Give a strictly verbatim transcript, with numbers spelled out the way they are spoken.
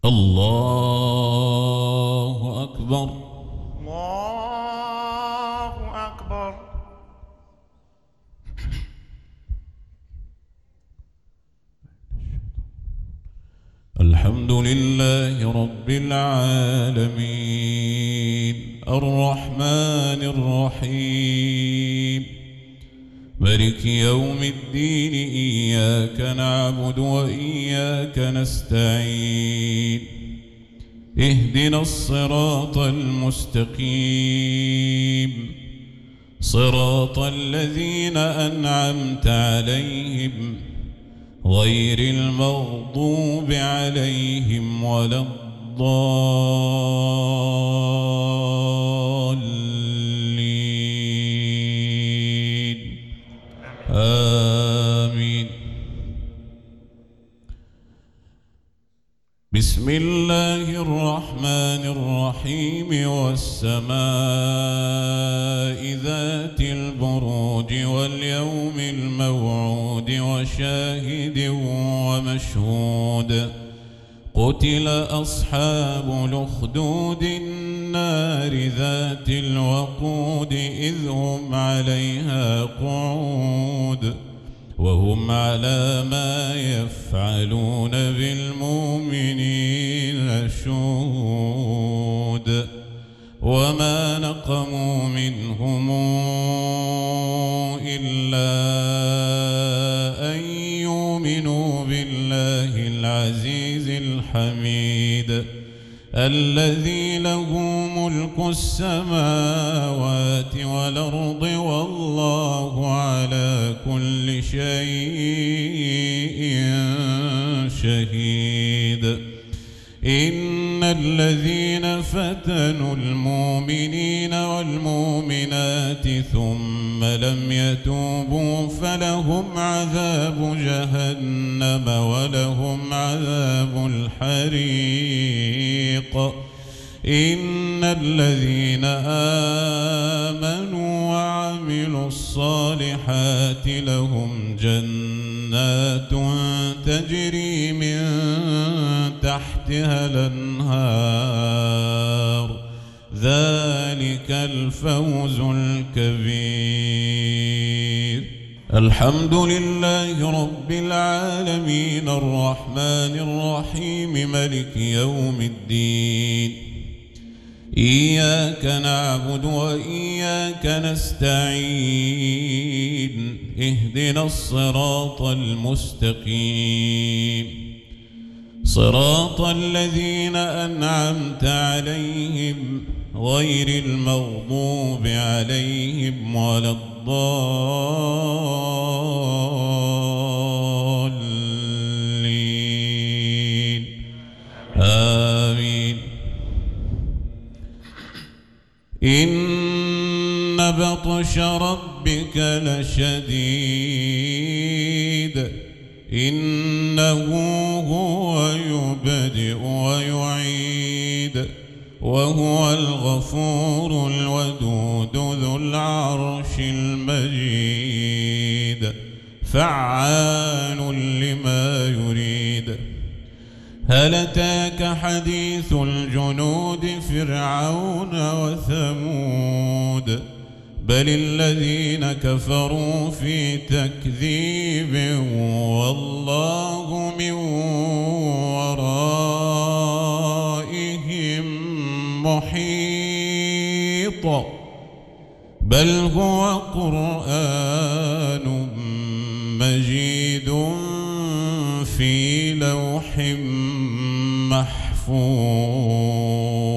الله أكبر. الله أكبر. الحمد لله رب العالمين الرحمن الرحيم مالك يوم الدين إياك نعبد وإياك نستعين اهدنا الصراط المستقيم صراط الذين أنعمت عليهم غير المغضوب عليهم ولا الضالين آمين. بسم الله الرحمن الرحيم والسماء ذات البروج واليوم الموعود وشاهد ومشهود قتل أصحاب الأخدود النار ذات الوقود إذ هم عليها قعود وهم على ما يفعلون بالمؤمنين شهود وما نقموا منهم إلا أن يؤمنوا بالله العزيز الحميد الذي له ملك السماوات والأرض والله على كل شيء شهيد. إن الذين فتنوا المؤمنين والمؤمنات ثم لم يتوبوا فلهم عذاب جهنم ولهم عذاب الحريق. إن الذين آمنوا وعملوا الصالحات لهم جنات تجري من تحتها الأنهار ذلك الفوز الكبير. الحمد لله رب العالمين الرحمن الرحيم مالك يوم الدين إياك نعبد وإياك نستعين اهدنا الصراط المستقيم صراط الذين أنعمت عليهم غير المغضوب عليهم ولا الضالين آمين. إن بطش ربك لشديد إنه هو يبدئ ويعيد وهو الغفور الودود ذو العرش المجيد فعال لما يريد. هل أتاك حديث الجنود فرعون وثمود بل الذين كفروا في تكذيب والله من ورائهم محيط بل هو قرآن مجيد في لوح محفوظ.